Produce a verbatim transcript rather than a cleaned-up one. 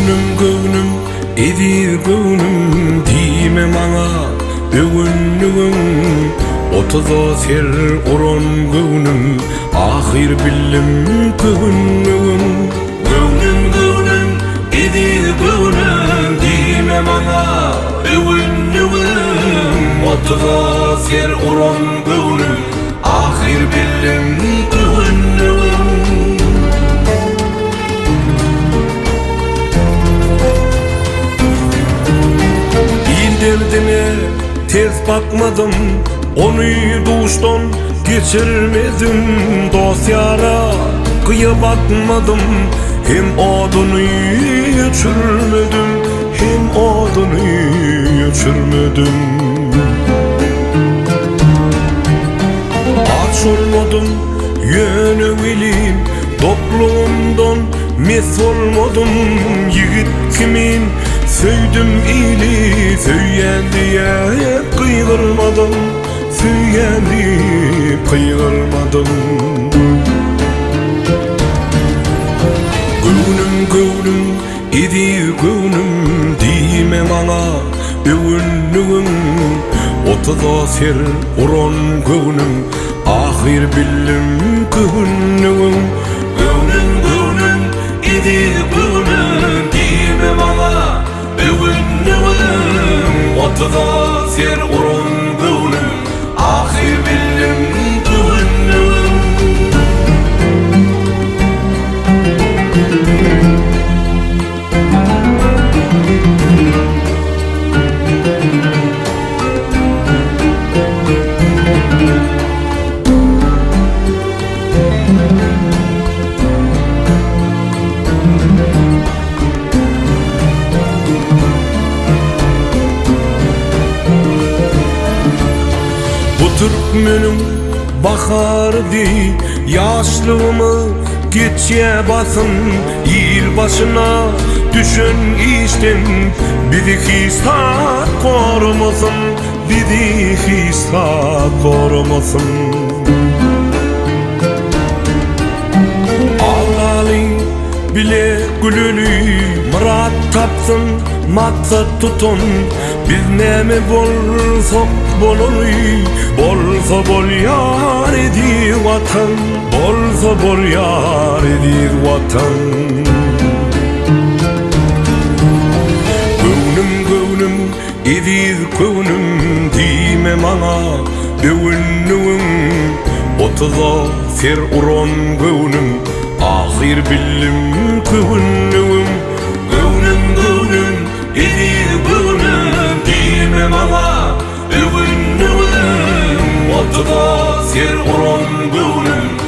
Göwnüm göwnüm edi göwnüm diýme maňa öwünlügüm otuza ser uran göwnüm ahir billim göwnüm göwnüm göwnüm edi göwnüm diýme maňa öwünlügüm otuza ser uran göwnüm ahir billim göwnüm. Derdine tez bakmadım, onu duştan geçirmedim. Dosyara kıya bakmadım, hem odunu içirmedim, hem odunu içirmedim. Aç olmadım, yönülim toplumdan mes olmadım. Yigit kimin söydüm ili, söyyen diye kıygırmadım, söyyen diye kıygırmadım. Göwnüm göwnüm edi göwnüm diýme maňa öwünlügüm otuza ser uran göwnüm ahir billim göwnüm göwnüm göwnüm edi göwnüm diýme maňa öwünlügüm otuza ser uran göwnüm ahir billim göwnüm. Türkmenim bahardı, yaşlığımı geçe basın. Yıl başına düşün işten bizi hisat korumasın, bizi hisat korumasın. Ağlalı bile gülülü murat tapsın, maksat tutun. Biz neme bolsak bolony, bolsa bol yar edi vatan, bolsa bol yar edi vatan. Göwnüm göwnüm edi göwnüm diýme maňa öwünlügüm otuza ser uran göwnüm ahir billim göwnüm göwnüm göwnüm edi göwnüm diýme maňa öwünlügüm otuza ser uran göwnüm